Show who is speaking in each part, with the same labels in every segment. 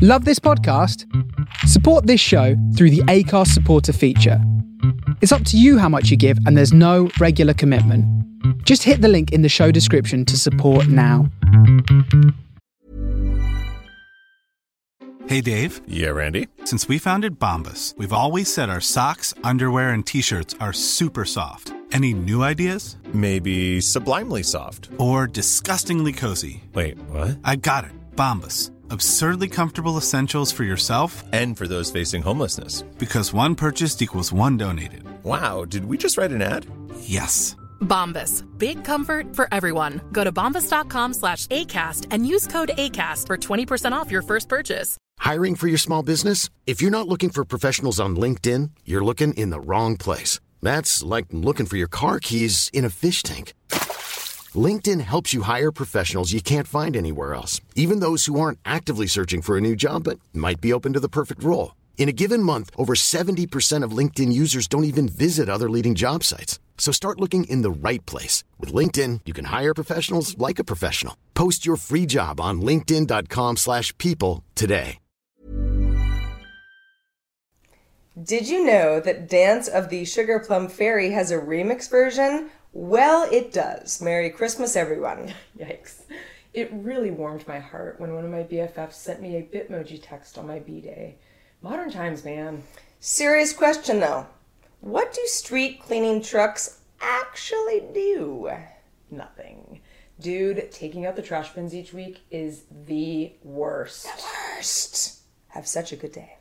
Speaker 1: Love this podcast? Support this show through the Acast supporter feature. It's up to you how much you give, and there's no regular commitment. Just hit the link in the show description to support now.
Speaker 2: Hey, Dave.
Speaker 3: Yeah, Randy.
Speaker 2: Since we founded Bombas, we've always said our socks, underwear, and T-shirts are super soft. Any new ideas?
Speaker 3: Maybe sublimely soft.
Speaker 2: Or disgustingly cozy.
Speaker 3: Wait, what?
Speaker 2: I got it. Bombas. Absurdly comfortable essentials for yourself
Speaker 3: And for those facing homelessness.
Speaker 2: because one purchased equals one donated.
Speaker 3: Wow, did we just write an ad?
Speaker 2: Yes.
Speaker 4: Bombas. Big comfort for everyone. Go to bombas.com/ACAST and use code ACAST for 20% off your first purchase.
Speaker 5: Hiring for your small business? If you're not looking for professionals on LinkedIn, you're looking in the wrong place. That's like looking for your car keys in a fish tank. LinkedIn helps you hire professionals you can't find anywhere else, even those who aren't actively searching for a new job but might be open to the perfect role. In a given month, over 70% of LinkedIn users don't even visit other leading job sites. So start looking in the right place. With LinkedIn, you can hire professionals like a professional. Post your free job on linkedin.com/people today.
Speaker 6: Did you know that Dance of the Sugar Plum Fairy has a remix version? Well, it does. Merry Christmas, everyone.
Speaker 7: Yikes. It really warmed my heart when one of my BFFs sent me a Bitmoji text on my B-Day. Modern times, man.
Speaker 6: Serious question, though. What do street cleaning trucks actually do?
Speaker 7: Nothing. Dude, taking out the trash bins each week is the worst.
Speaker 6: The worst. Have such a good day.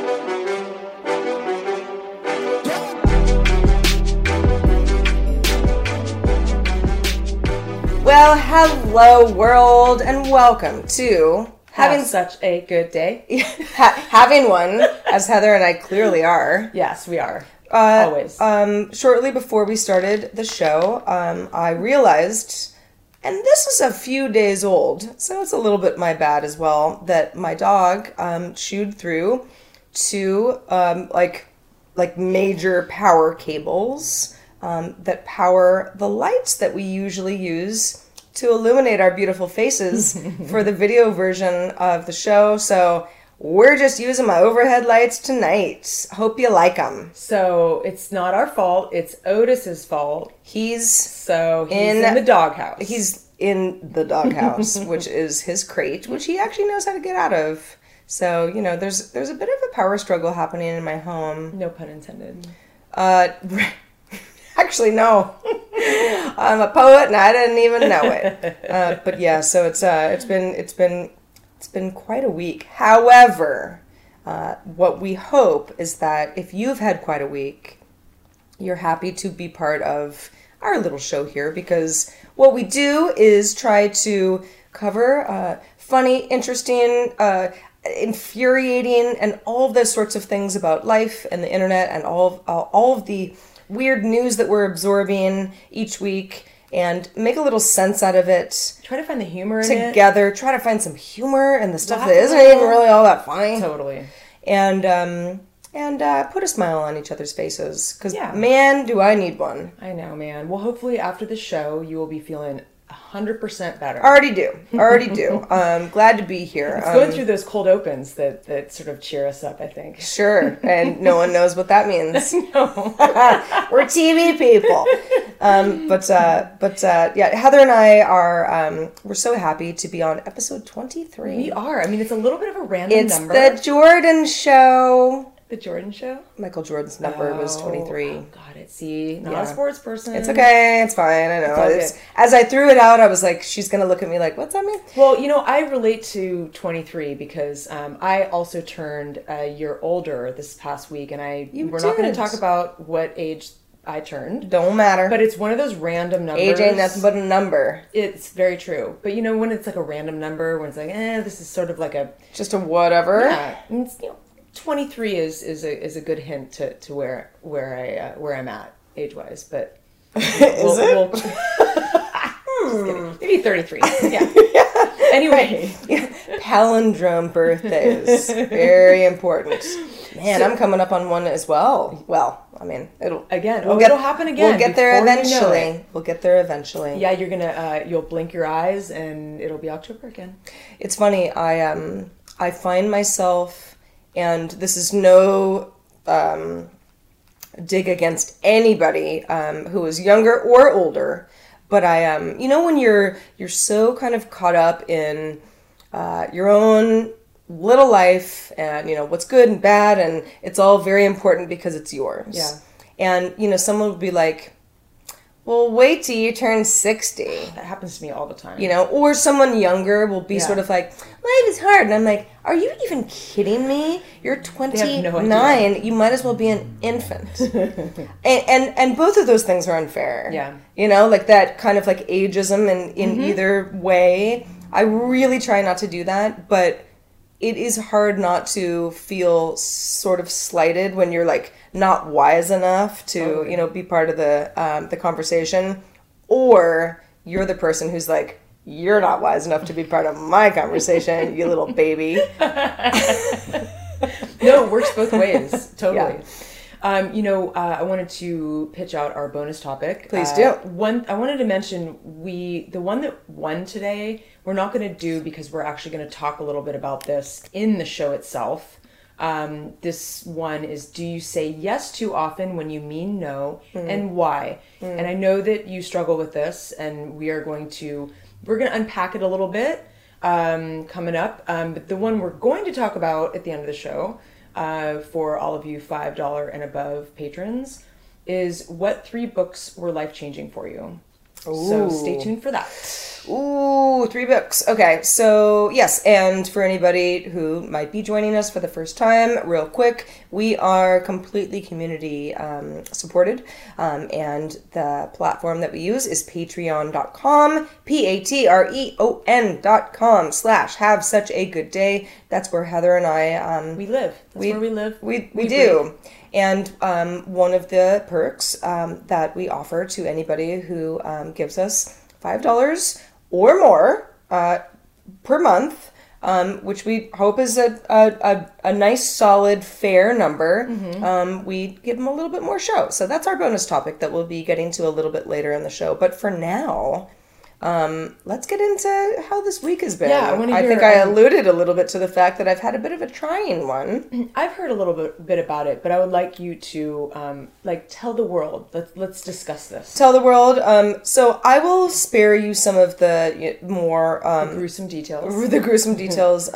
Speaker 6: Well, hello world, and welcome to
Speaker 7: Having such a good day.
Speaker 6: having one, as Heather and I clearly are.
Speaker 7: Yes, we are. Always.
Speaker 6: Shortly before we started the show, I realized, and this is a few days old, so it's a little bit my bad as well, that my dog chewed through two like major power cables that power the lights that we usually use to illuminate our beautiful faces for the video version of the show. So we're just using my overhead lights tonight. Hope you like them.
Speaker 7: So it's not our fault. It's Otis's fault.
Speaker 6: He's
Speaker 7: in the doghouse.
Speaker 6: He's in the doghouse, which is his crate, which he actually knows how to get out of. So, you know, there's a bit of a power struggle happening in my home.
Speaker 7: No pun intended.
Speaker 6: Actually, no. I'm a poet and I didn't even know it. But yeah, so it's been quite a week. However, what we hope is that if you've had quite a week, you're happy to be part of our little show here, because what we do is try to cover funny, interesting, infuriating, and all of those sorts of things about life and the internet and all of the weird news that we're absorbing each week, and make a little sense out of it.
Speaker 7: Try to find the humor in it.
Speaker 6: Together, try to find some humor in the stuff that isn't even really all that funny.
Speaker 7: Totally.
Speaker 6: And put a smile on each other's faces. Because, man, do I need one.
Speaker 7: I know, man. Well, hopefully after the show, you will be feeling 100% better.
Speaker 6: Already do. Glad to be here.
Speaker 7: It's going through those cold opens that sort of cheer us up, I think.
Speaker 6: Sure, and no one knows what that means.
Speaker 7: No.
Speaker 6: We're TV people. Yeah, Heather and I are, we're so happy to be on episode 23.
Speaker 7: We are. I mean, it's a little bit of a random number.
Speaker 6: It's the Jordan Show.
Speaker 7: The Jordan Show?
Speaker 6: Michael Jordan's number was 23.
Speaker 7: Oh, got it. See, not a sports person.
Speaker 6: It's okay. It's fine. I know. As I threw it out, I was like, she's going to look at me like, what's that mean?
Speaker 7: Well, you know, I relate to 23 because I also turned a year older this past week, and we're not going to talk about what age I turned.
Speaker 6: Don't matter.
Speaker 7: But it's one of those random numbers.
Speaker 6: Age ain't nothing but a number.
Speaker 7: It's very true. But you know, when it's like a random number, when it's like, this is sort of like
Speaker 6: just a whatever.
Speaker 7: Yeah. It's, 23 is a good hint to where I'm at age wise, but
Speaker 6: is it?
Speaker 7: Just kidding. Maybe 33. Yeah. Anyway,
Speaker 6: palindrome birthdays, very important. Man, I'm coming up on one as well. Well, I mean, it'll
Speaker 7: happen again.
Speaker 6: We'll get there eventually. We'll get there eventually.
Speaker 7: Yeah, you're gonna you'll blink your eyes and it'll be October again.
Speaker 6: It's funny. I find myself, and this is no dig against anybody who is younger or older, but I when you're so kind of caught up in your own little life and what's good and bad, and it's all very important because it's yours.
Speaker 7: Yeah.
Speaker 6: And someone would be like, well, wait till you turn 60.
Speaker 7: That happens to me all the time.
Speaker 6: Or someone younger will be sort of like, life is hard. And I'm like, are you even kidding me? You're 29.
Speaker 7: No,
Speaker 6: you might as well be an infant. and both of those things are unfair.
Speaker 7: Yeah.
Speaker 6: Like that kind of like ageism in either way. I really try not to do that, but it is hard not to feel sort of slighted when you're like not wise enough to be part of the conversation, or you're the person who's like, you're not wise enough to be part of my conversation, you little baby.
Speaker 7: No, it works both ways. Totally.
Speaker 6: Yeah.
Speaker 7: I wanted to pitch out our bonus topic.
Speaker 6: Please do.
Speaker 7: I wanted to mention the one that won today, we're not going to do because we're actually going to talk a little bit about this in the show itself. This one is, do you say yes too often when you mean no, and why? And I know that you struggle with this, and we're going to unpack it a little bit coming up. But the one we're going to talk about at the end of the show, for all of you $5 and above patrons, is what 3 books were life-changing for you. Ooh. So stay tuned for that.
Speaker 6: Ooh, 3 books. Okay, so yes, and for anybody who might be joining us for the first time, real quick, we are completely community supported, and the platform that we use is patreon.com, patreon.com/have such a good day. That's where Heather and I
Speaker 7: we live. That's where we live.
Speaker 6: We do. And one of the perks that we offer to anybody who gives us $5 or more per month, which we hope is a nice, solid, fair number, we give them a little bit more show. So that's our bonus topic that we'll be getting to a little bit later in the show. But for now, let's get into how this week has been.
Speaker 7: Yeah,
Speaker 6: I think I alluded a little bit to the fact that I've had a bit of a trying one.
Speaker 7: I've heard a little bit about it, but I would like you to tell the world. Let's discuss this.
Speaker 6: Tell the world. So I will spare you some of the more
Speaker 7: gruesome details.
Speaker 6: The gruesome details.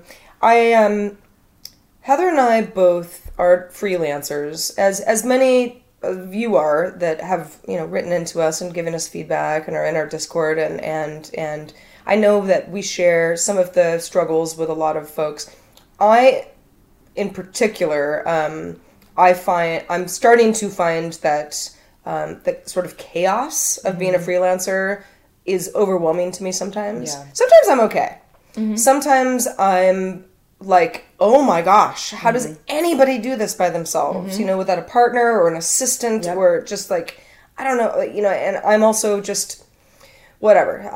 Speaker 6: Heather and I both are freelancers, as many of you are that have written into us and given us feedback and are in our Discord, and I know that we share some of the struggles with a lot of folks. In particular, I'm starting to find that the sort of chaos of being a freelancer is overwhelming to me sometimes.
Speaker 7: Yeah.
Speaker 6: Sometimes I'm okay. Sometimes I'm like, oh my gosh, how does anybody do this by themselves? Without a partner or an assistant, or just like, I don't know, and I'm also just, whatever.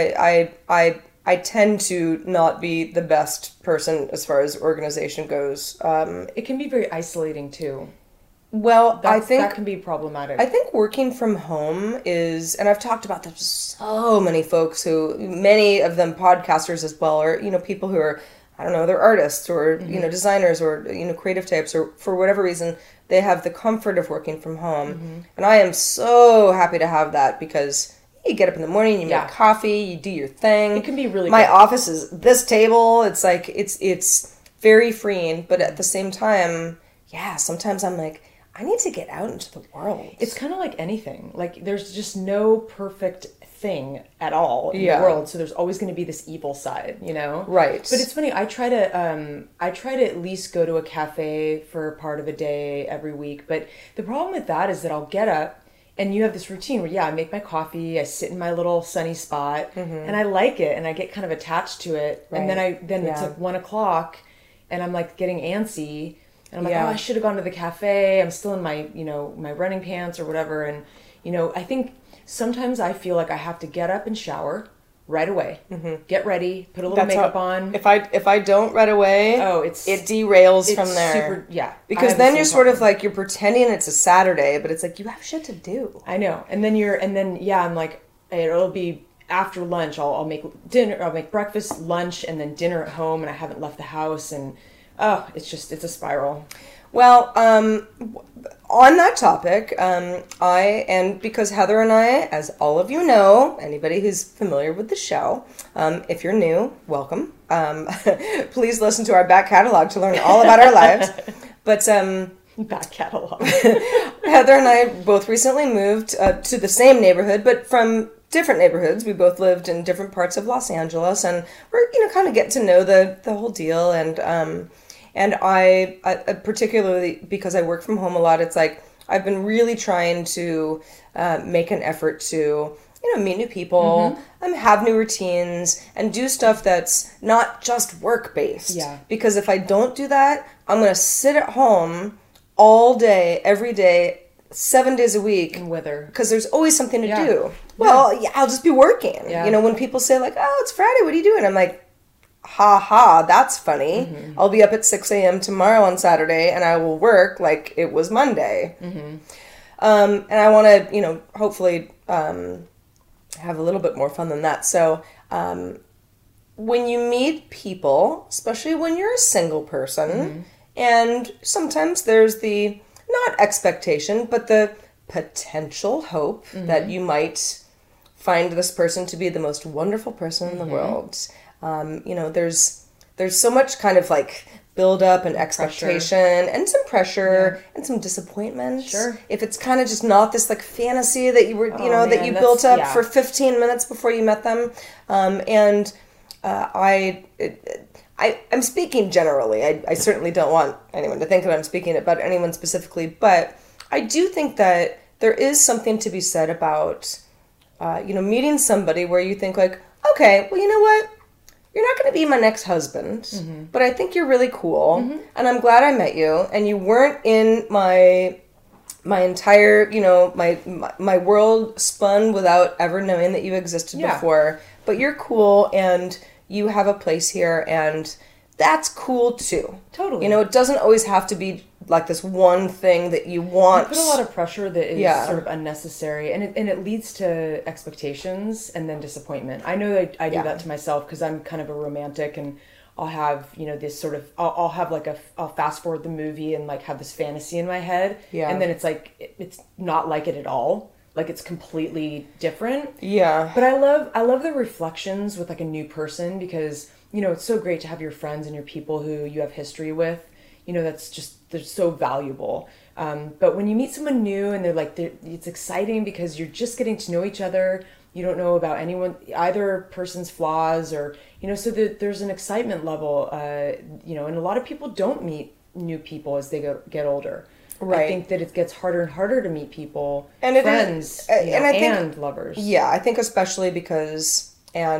Speaker 6: I tend to not be the best person as far as organization goes.
Speaker 7: It can be very isolating too.
Speaker 6: Well, I think
Speaker 7: that can be problematic.
Speaker 6: I think working from home is, and I've talked about this with so many folks many of them podcasters as well, or, people who are, I don't know, they're artists or, designers or, creative types, or for whatever reason, they have the comfort of working from home. And I am so happy to have that, because you get up in the morning, you make coffee, you do your thing.
Speaker 7: It can be really
Speaker 6: My
Speaker 7: good.
Speaker 6: office is this table. It's like, it's very freeing, but at the same time, sometimes I'm like, I need to get out into the world.
Speaker 7: It's kind of like anything. Like, there's just no perfect thing at all in the world, so there's always going to be this evil side,
Speaker 6: Right.
Speaker 7: But it's funny, I try to at least go to a cafe for part of a day every week, but the problem with that is that I'll get up and you have this routine where I make my coffee, I sit in my little sunny spot, and I like it, and I get kind of attached to it, and then it's like 1 o'clock and I'm like getting antsy, and I'm like, oh, I should have gone to the cafe. I'm still in my my running pants or whatever, and I think sometimes I feel like I have to get up and shower right away, get ready, put a little makeup on.
Speaker 6: If I don't right away, it derails from there. Because then you're sort of like, you're pretending it's a Saturday, but it's like you have shit to do.
Speaker 7: I know, and then I'm like, it'll be after lunch, I'll make dinner, I'll make breakfast, lunch, and then dinner at home, and I haven't left the house, and it's a spiral.
Speaker 6: Well, on that topic, because Heather and I, as all of you know, anybody who's familiar with the show, if you're new, welcome. Please listen to our back catalog to learn all about our lives. But
Speaker 7: back catalog.
Speaker 6: Heather and I both recently moved to the same neighborhood, but from different neighborhoods. We both lived in different parts of Los Angeles, and we're kind of getting to know the whole deal. And I particularly because I work from home a lot, it's like I've been really trying to make an effort to meet new people, have new routines, and do stuff that's not just work based. Yeah. Because if I don't do that, I'm gonna sit at home all day, every day, 7 days a week.
Speaker 7: And wither. Because
Speaker 6: there's always something to do. Well, I'll just be working. Yeah. When people say like, "Oh, it's Friday, what are you doing?" I'm like, ha ha, that's funny. Mm-hmm. I'll be up at 6 a.m. tomorrow on Saturday, and I will work like it was Monday. Mm-hmm. And I want to, hopefully have a little bit more fun than that. So when you meet people, especially when you're a single person, and sometimes there's the, not expectation, but the potential hope that you might find this person to be the most wonderful person in the world. There's so much kind of like build up and expectation and some pressure and some disappointment. Sure. If it's kind of just not this like fantasy that you were, that you built up for 15 minutes before you met them. I'm speaking generally. I certainly don't want anyone to think that I'm speaking about anyone specifically, but I do think that there is something to be said about, meeting somebody where you think like, okay, well, you know what? You're not going to be my next husband, but I think you're really cool, and I'm glad I met you, and you weren't in my entire, my world spun without ever knowing that you existed before, but you're cool, and you have a place here, and that's cool too. Totally. It doesn't always have to be like this one thing that you want.
Speaker 7: You put a lot of pressure that is sort of unnecessary, and it leads to expectations and then disappointment. I know that I do that to myself because I'm kind of a romantic, and I'll have this sort of I'll have like I'll fast forward the movie and like have this fantasy in my head, and then it's like it's not like it at all. Like it's completely different. Yeah. But I love the reflections with like a new person because it's so great to have your friends and your people who you have history with. They're so valuable. But when you meet someone new and it's exciting because you're just getting to know each other. You don't know about either person's flaws or, so there's an excitement level, and a lot of people don't meet new people as they get older. Right. I think that it gets harder and harder to meet people, and friends, and lovers. Yeah,
Speaker 6: I think especially because,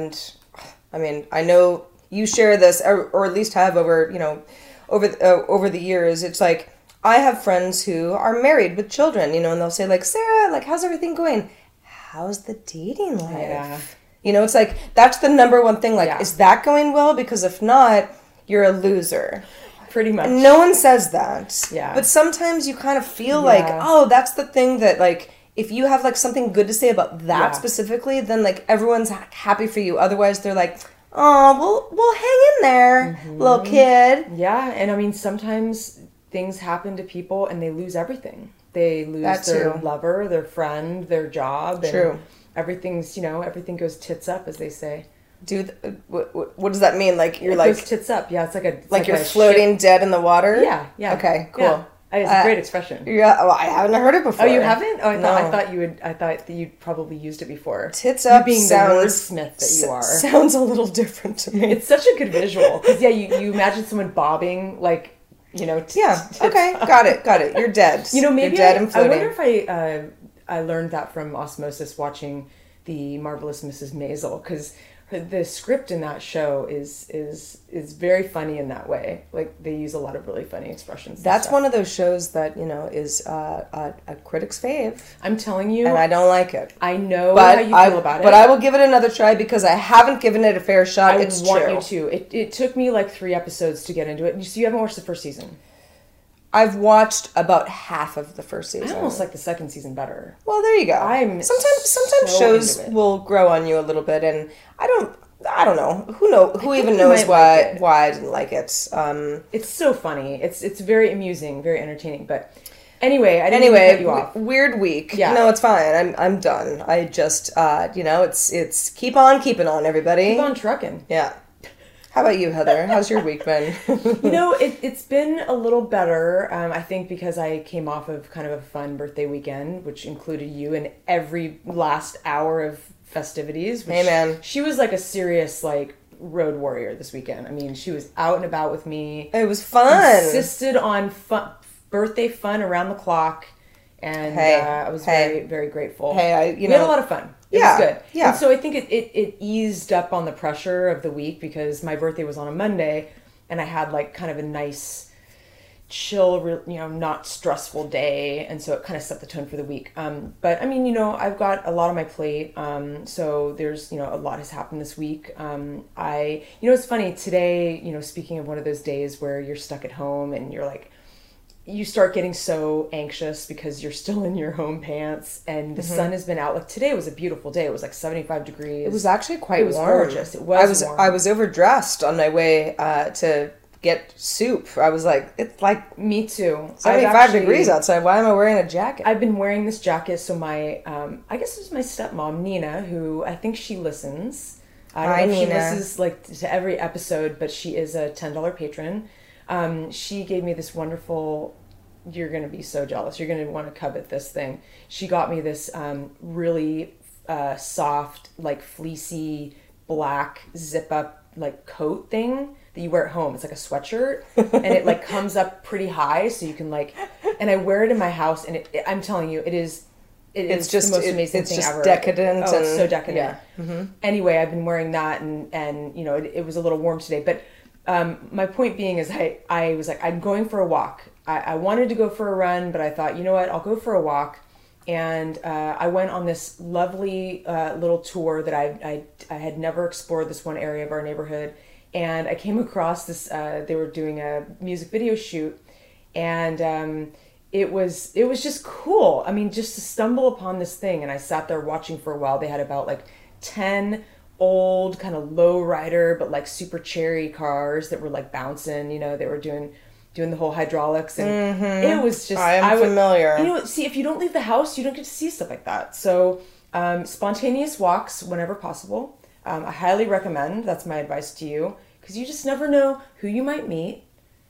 Speaker 6: I know you share this, or at least have over the years. It's like I have friends who are married with children, and they'll say like, Sarah, like, how's everything going? How's the dating life? Yeah. It's like that's the number one thing. Like, is that going well? Because if not, you're a loser.
Speaker 7: Pretty much.
Speaker 6: And no one says that. Yeah. But sometimes you kind of feel like, oh, that's the thing that, like, if you have, like, something good to say about that specifically, then, like, everyone's happy for you. Otherwise, they're like, oh, we'll hang in there, little kid.
Speaker 7: Yeah. And, sometimes things happen to people and they lose everything. They lose their lover, their friend, their job. And everything's, everything goes tits up, as they say.
Speaker 6: Dude, what does that mean? Like you're
Speaker 7: like tits up? Yeah, it's like
Speaker 6: you're floating dead in the water.
Speaker 7: Yeah.
Speaker 6: Okay, cool.
Speaker 7: Yeah. It's a great expression.
Speaker 6: Yeah, well, I haven't heard it before.
Speaker 7: Oh, you haven't? Oh, I thought you would. I thought that you'd probably used it before.
Speaker 6: Tits up,
Speaker 7: you being the wordsmith that you are,
Speaker 6: sounds a little different to me.
Speaker 7: It's such a good visual because you imagine someone bobbing like.
Speaker 6: Okay, got it. You're dead.
Speaker 7: Maybe
Speaker 6: you're dead and floating.
Speaker 7: I wonder if I learned that from osmosis watching the Marvelous Mrs. Maisel because the script in that show is very funny in that way. Like they use a lot of really funny expressions.
Speaker 6: That's one of those shows that is a critic's fave.
Speaker 7: I'm telling you,
Speaker 6: and I don't like it.
Speaker 7: I know how you feel about it,
Speaker 6: but I will give it another try because I haven't given it a fair shot. I
Speaker 7: want you to. It took me like 3 episodes to get into it. So you haven't watched the first season?
Speaker 6: I've watched about half of the first season.
Speaker 7: I almost like the second season better.
Speaker 6: Well, there you go. Sometimes
Speaker 7: so
Speaker 6: shows
Speaker 7: into it.
Speaker 6: will grow on you a little bit, and I don't know. Who even
Speaker 7: you
Speaker 6: knows
Speaker 7: might like it.
Speaker 6: why I didn't like it.
Speaker 7: It's so funny. It's very amusing, very entertaining. But anyway, I didn't mean to cut you off.
Speaker 6: Weird week.
Speaker 7: Yeah.
Speaker 6: No, it's fine. I'm done. I just it's keep on keeping on, everybody.
Speaker 7: Keep on trucking.
Speaker 6: Yeah. How about you, Heather? How's your week been?
Speaker 7: It's been a little better, I think, because I came off of kind of a fun birthday weekend, which included you in every last hour of festivities. Which
Speaker 6: Hey, man.
Speaker 7: She was like a serious, like, road warrior this weekend. I mean, she was out and about with me.
Speaker 6: It was fun.
Speaker 7: Insisted on birthday fun around the clock. And I was very, very grateful.
Speaker 6: Hey,
Speaker 7: we had a lot of fun. It was good.
Speaker 6: Yeah.
Speaker 7: And so I think it eased up on the pressure of the week because my birthday was on a Monday and I had like kind of a nice, chill, not stressful day. And so it kind of set the tone for the week. But I mean, I've got a lot on my plate. So there's, a lot has happened this week. It's funny today, speaking of one of those days where you're stuck at home and you're like, you start getting so anxious because you're still in your home pants and the sun has been out. Like today was a beautiful day. It was like 75 degrees.
Speaker 6: It was actually quite
Speaker 7: warm. It was gorgeous. It was warm.
Speaker 6: I was overdressed on my way to get soup. I was like, it's like
Speaker 7: me too.
Speaker 6: 75 degrees outside. Why am I wearing a jacket?
Speaker 7: I've been wearing this jacket. So my, I guess it was my stepmom, Nina, who I think she listens. I don't know if
Speaker 6: Nina.
Speaker 7: she listens like to every episode, but she is a $10 patron. She gave me this wonderful, you're going to be so jealous. You're going to want to covet this thing. She got me this really soft, like fleecy, black zip up like coat thing that you wear at home. It's like a sweatshirt and it like comes up pretty high so you can like, and I wear it in my house and I'm telling you, it's just the most amazing thing ever.
Speaker 6: It's just decadent.
Speaker 7: Oh, it's so decadent.
Speaker 6: Yeah. Mm-hmm.
Speaker 7: Anyway, I've been wearing that and it was a little warm today, but my point being is I was like, I'm going for a walk. I wanted to go for a run, but I thought, you know what, I'll go for a walk. And I went on this lovely little tour that I had never explored this one area of our neighborhood. And I came across this, they were doing a music video shoot. And it was just cool. I mean, just to stumble upon this thing. And I sat there watching for a while. They had about like 10 old kind of low rider, but like super cherry cars that were like bouncing, they were doing the whole hydraulics and it was just
Speaker 6: I am familiar.
Speaker 7: See, if you don't leave the house, you don't get to see stuff like that. So spontaneous walks whenever possible. I highly recommend. That's my advice to you because you just never know who you might meet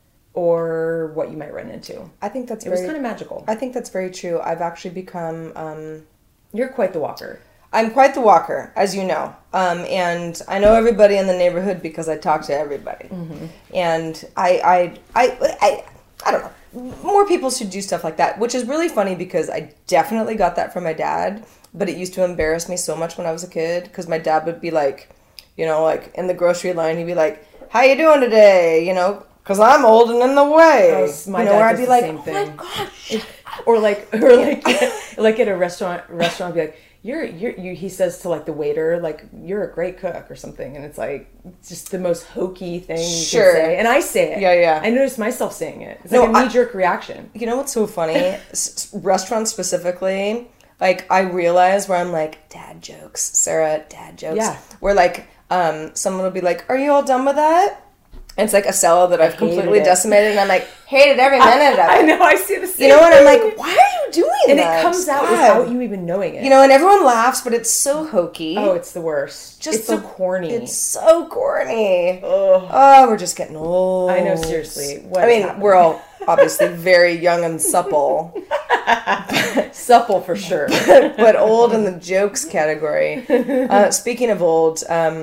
Speaker 7: or what you might run into.
Speaker 6: I think it
Speaker 7: was kind of magical.
Speaker 6: I think that's very true. I've actually become
Speaker 7: you're quite the walker.
Speaker 6: I'm quite the walker, as you know. And I know everybody in the neighborhood because I talk to everybody. Mm-hmm. And I don't know. More people should do stuff like that, which is really funny because I definitely got that from my dad. But it used to embarrass me so much when I was a kid because my dad would be like, like in the grocery line, he'd be like, "How you doing today?" Because I'm old and in the way.
Speaker 7: My dad
Speaker 6: where I'd
Speaker 7: does
Speaker 6: be
Speaker 7: the
Speaker 6: like,
Speaker 7: same
Speaker 6: "Oh
Speaker 7: thing."
Speaker 6: my gosh.
Speaker 7: Or like at a restaurant be like, he says to like the waiter, like, "You're a great cook" or something, and it's like just the most hokey thing you can say, and I say it.
Speaker 6: Yeah. I
Speaker 7: notice myself saying it. It's like a knee-jerk reaction.
Speaker 6: You know what's so funny? Restaurants specifically, like I realize where I'm like, dad jokes, Sarah, dad jokes.
Speaker 7: Yeah.
Speaker 6: Where like someone will be like, "Are you all done with that?" And it's like a salad that I've completely decimated, and I'm like, hated every minute of it.
Speaker 7: I know, I see the same
Speaker 6: and I'm like, why are you doing
Speaker 7: and
Speaker 6: that?
Speaker 7: And it comes out without you even knowing it.
Speaker 6: And everyone laughs, but it's so hokey.
Speaker 7: Oh, it's the worst. It's so corny.
Speaker 6: It's so corny. Oh, we're just getting old.
Speaker 7: I know, seriously.
Speaker 6: We're all obviously very young and supple.
Speaker 7: Supple for sure.
Speaker 6: But old in the jokes category. Speaking of old,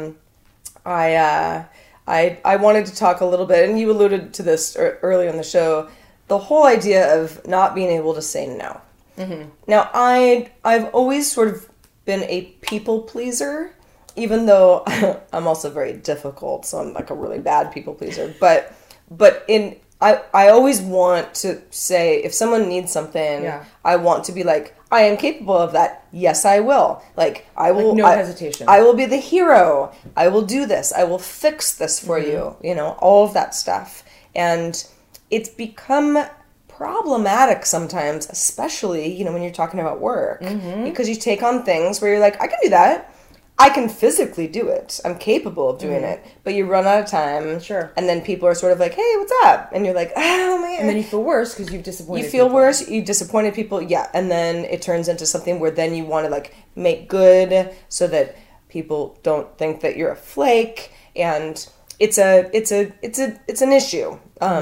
Speaker 6: I wanted to talk a little bit, and you alluded to this earlier in the show, the whole idea of not being able to say no. Mm-hmm. Now, I've always sort of been a people pleaser, even though I'm also very difficult, so I'm like a really bad people pleaser. But I always want to say, if someone needs something, I want to be like, I am capable of that. Yes, I will. Like, I will.
Speaker 7: Like no hesitation.
Speaker 6: I will be the hero. I will do this. I will fix this for you. All of that stuff. And it's become problematic sometimes, especially, you know, when you're talking about work, because you take on things where you're like, I can do that. I can physically do it. I'm capable of doing it. But you run out of time.
Speaker 7: Sure.
Speaker 6: And then people are sort of like, hey, what's up? And you're like, oh, man.
Speaker 7: And then you feel worse because you've disappointed
Speaker 6: You feel
Speaker 7: people.
Speaker 6: worse. You disappointed people. Yeah. And then it turns into something where then you want to like make good so that people don't think that you're a flake. And it's an issue.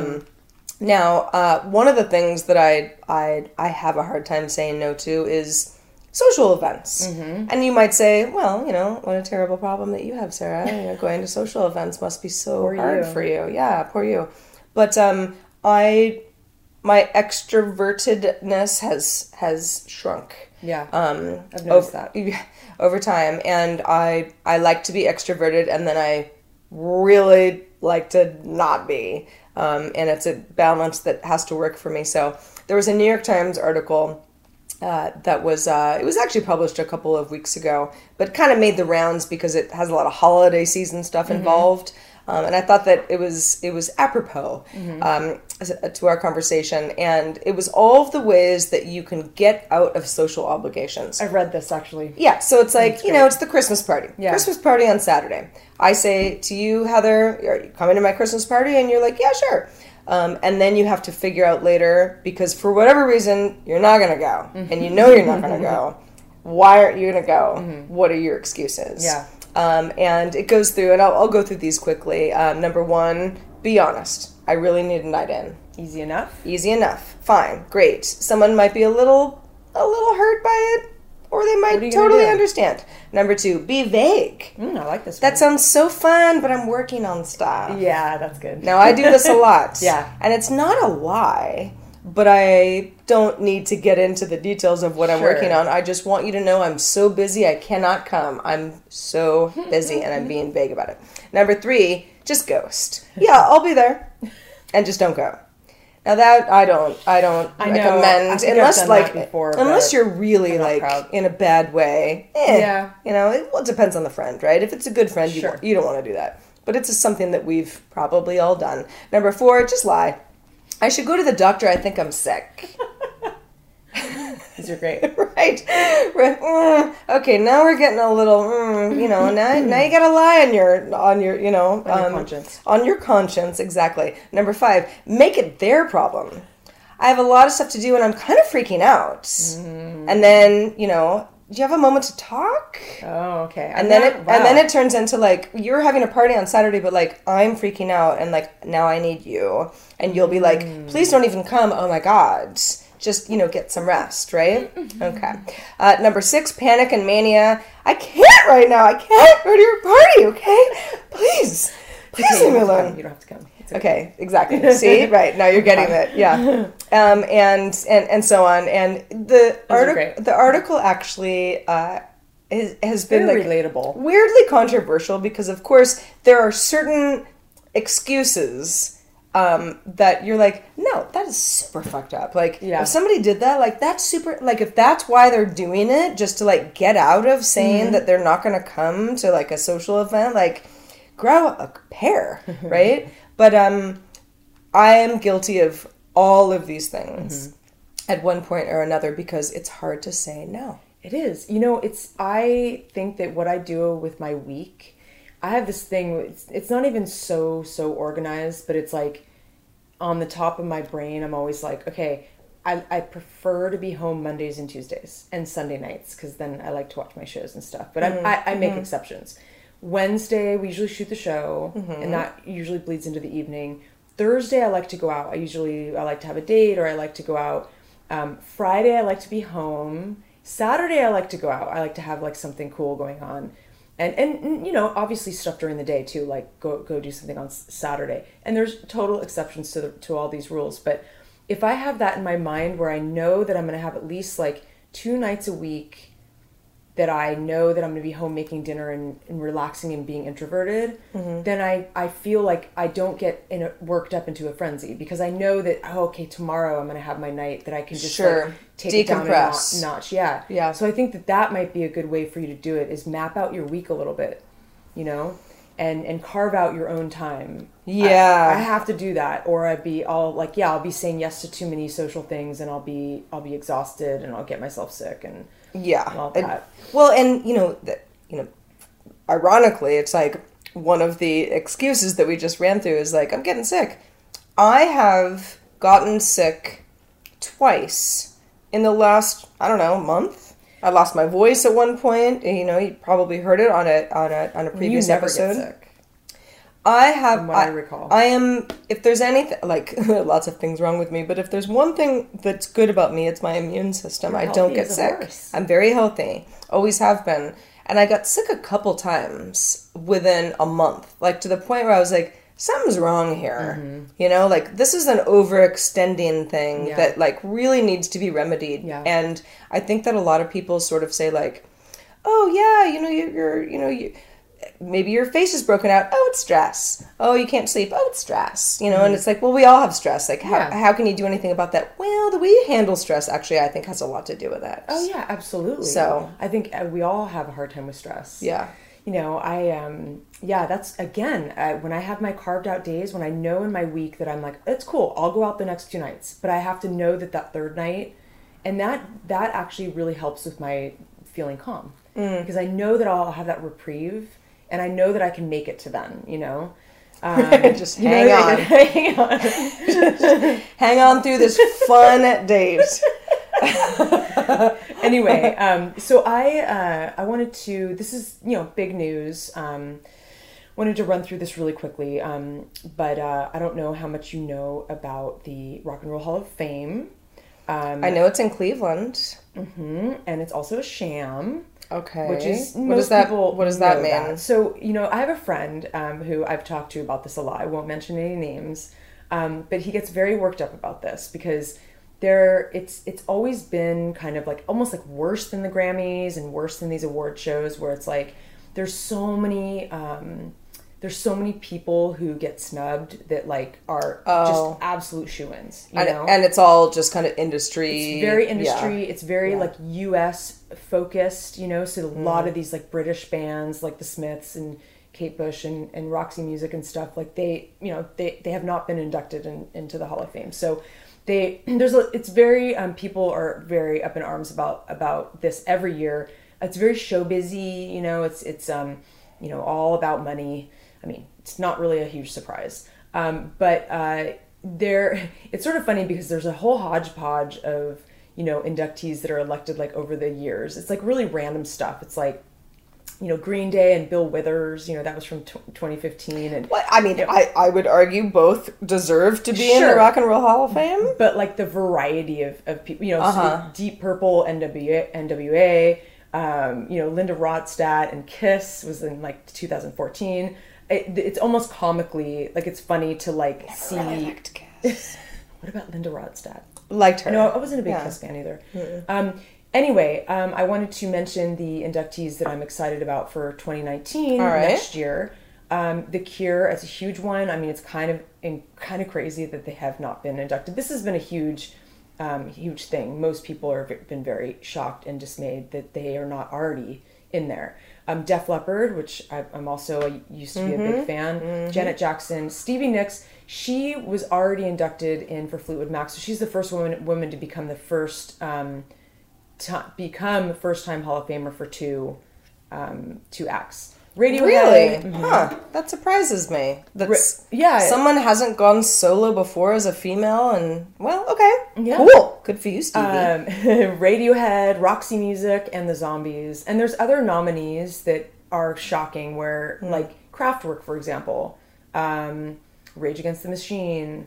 Speaker 6: Now, one of the things that I have a hard time saying no to is social events. And you might say, well, you know, what a terrible problem that you have, Sarah. You know, going to social events must be so hard for you. Yeah, poor you. But my extrovertedness has shrunk.
Speaker 7: Yeah, I've noticed that.
Speaker 6: Over time. And I like to be extroverted, and then I really like to not be. And it's a balance that has to work for me. So there was a New York Times article that was it was actually published a couple of weeks ago, but kind of made the rounds because it has a lot of holiday season stuff involved, and I thought that it was apropos to our conversation, and it was all of the ways that you can get out of social obligations.
Speaker 7: I've read this actually.
Speaker 6: Yeah, so it's like, you know, it's the Christmas party. Yeah. Christmas party on Saturday. I say to you, Heather, are you coming to my Christmas party? And you're like, yeah, sure. And then you have to figure out later, because for whatever reason, you're not going to go. And you know you're not going to go. Why aren't you going to go? What are your excuses?
Speaker 7: Yeah.
Speaker 6: And it goes through, and I'll go through these quickly. Number one, be honest. I really need a night in.
Speaker 7: Easy enough?
Speaker 6: Easy enough. Fine. Great. Someone might be a little hurt by it, or they might totally understand. Number two, be vague.
Speaker 7: I like this one.
Speaker 6: That sounds so fun, but I'm working on stuff.
Speaker 7: Yeah, that's good.
Speaker 6: Now, I do this a lot.
Speaker 7: Yeah.
Speaker 6: And it's not a lie, but I don't need to get into the details of what I'm working on. I just want you to know I'm so busy, I cannot come. I'm so busy, and I'm being vague about it. Number three, just ghost. Yeah, I'll be there. And just don't go. Now that I don't recommend, unless like unless you're really like in a bad way.
Speaker 7: Yeah,
Speaker 6: you know, it depends on the friend, right? If it's a good friend, you don't want to do that. But it's just something that we've probably all done. Number four, just lie. I should go to the doctor. I think I'm sick.
Speaker 7: These are great.
Speaker 6: Right. Okay, now we're getting a little, you know, now you gotta lie on your, you know,
Speaker 7: on your conscience.
Speaker 6: On your conscience, exactly. Number five, make it their problem. I have a lot of stuff to do and I'm kind of freaking out. And then, you know, do you have a moment to talk?
Speaker 7: Oh, okay.
Speaker 6: And then it turns into like, you're having a party on Saturday, but like, I'm freaking out and like, now I need you. And you'll be like, please don't even come. Oh my God. Just, you know, get some rest, right? Okay. Number six, panic and mania. I can't right now. I can't go to your party, okay? Please leave me alone.
Speaker 7: You don't have to come.
Speaker 6: Okay, exactly. See? Right. Now you're getting it. Yeah. And so on. And the article actually has been
Speaker 7: very
Speaker 6: like
Speaker 7: relatable.
Speaker 6: Weirdly controversial because of course there are certain excuses that you're like, no, that is super fucked up. Like, if somebody did that, like, that's super, like, if that's why they're doing it, just to, like, get out of saying that they're not going to come to, like, a social event, like, grow a pair, right? But I am guilty of all of these things at one point or another because it's hard to say no.
Speaker 7: It is. You know, I think that what I do with my week, I have this thing, it's not even so organized, but it's like on the top of my brain, I'm always like, okay, I prefer to be home Mondays and Tuesdays and Sunday nights because then I like to watch my shows and stuff. But I make exceptions. Wednesday, we usually shoot the show, and that usually bleeds into the evening. Thursday, I like to go out. I like to have a date or I like to go out. Friday, I like to be home. Saturday, I like to go out. I like to have like something cool going on. And you know, obviously stuff during the day too, like go do something on Saturday. And there's total exceptions to all these rules. But if I have that in my mind where I know that I'm going to have at least like 2 nights a week that I know that I'm going to be home making dinner and relaxing and being introverted, then I feel like I don't get worked up into a frenzy because I know that, tomorrow I'm going to have my night that I can just like, take it down a notch. Yeah. So I think that might be a good way for you to do it is map out your week a little bit, you know? and carve out your own time.
Speaker 6: Yeah.
Speaker 7: I have to do that, or I'll be saying yes to too many social things, and I'll be exhausted, and I'll get myself sick, and all that.
Speaker 6: Ironically, it's like one of the excuses that we just ran through is like, I'm getting sick. I have gotten sick twice in the last, I don't know, month. I lost my voice at one point. You probably heard it on a previous episode.
Speaker 7: You never get sick.
Speaker 6: I have,
Speaker 7: from what I recall.
Speaker 6: I am, if there's anything, like, lots of things wrong with me, but if there's one thing that's good about me, it's my immune system. I don't get sick. I'm very healthy. Always have been. And I got sick a couple times within a month, like to the point where I was like, something's wrong here. Like this is an overextending thing that like really needs to be remedied. Yeah. And I think that a lot of people sort of say like, oh yeah, maybe your face is broken out. Oh, it's stress. Oh, you can't sleep. Oh, it's stress. And it's like, well, we all have stress. Like, how can you do anything about that? Well, the way you handle stress actually, I think, has a lot to do with that.
Speaker 7: Oh, yeah, absolutely.
Speaker 6: So
Speaker 7: I think we all have a hard time with stress.
Speaker 6: Yeah.
Speaker 7: That's, again, when I have my carved out days, when I know in my week that I'm like, it's cool, I'll go out the next 2 nights. But I have to know that third night, and that actually really helps with my feeling calm. Because I know that I'll have that reprieve. And I know that I can make it to then,
Speaker 6: Just hang on. Hang on. Hang on through this fun date.
Speaker 7: Anyway, so I wanted to, this is, big news. Wanted to run through this really quickly. But I don't know how much you know about the Rock and Roll Hall of Fame.
Speaker 6: I know it's in Cleveland.
Speaker 7: And it's also a sham.
Speaker 6: Okay.
Speaker 7: Which is
Speaker 6: what does that mean?
Speaker 7: That. So, I have a friend who I've talked to about this a lot. I won't mention any names. But he gets very worked up about this because it's always been kind of like almost like worse than the Grammys and worse than these award shows where it's like there's so many people who get snubbed that like are just absolute shoo-ins,
Speaker 6: and it's all just kind of industry.
Speaker 7: It's very industry. Yeah. It's very like U.S. focused, so a lot of these like British bands like the Smiths and Kate Bush and Roxy Music and stuff, like they have not been inducted into the Hall of Fame. So it's very people are very up in arms about this every year. It's very show busy, it's all about money. I mean, it's not really a huge surprise. But it's sort of funny because there's a whole hodgepodge of, inductees that are elected like over the years. It's like really random stuff. It's like, Green Day and Bill Withers, that was from 2015. And
Speaker 6: well, I mean, I would argue both deserve to be in the Rock and Roll Hall of Fame.
Speaker 7: But like the variety of people, Deep Purple, NWA, Linda Ronstadt and Kiss was in like 2014. It's almost comically, like it's funny to like see.
Speaker 6: Really liked Kiss.
Speaker 7: What about Linda Ronstadt?
Speaker 6: Liked her.
Speaker 7: No, I wasn't a big Kiss fan either. Mm-hmm. Anyway, I wanted to mention the inductees that I'm excited about for 2019 next year. The Cure is a huge one. I mean, it's kind of crazy that they have not been inducted. This has been a huge thing. Most people have been very shocked and dismayed that they are not already in there. Def Leppard, which I used to be a big fan. Mm-hmm. Janet Jackson, Stevie Nicks. She was already inducted in for Fleetwood Mac, so she's the first woman to become the first first-time Hall of Famer for two acts. Radiohead.
Speaker 6: Really? Mm-hmm. Huh. That surprises me. Someone hasn't gone solo before as a female, and well, okay. Yeah. Cool. Good for you, Stevie.
Speaker 7: Radiohead, Roxy Music, and the Zombies. And there's other nominees that are shocking where, like Kraftwerk, for example, Rage Against the Machine,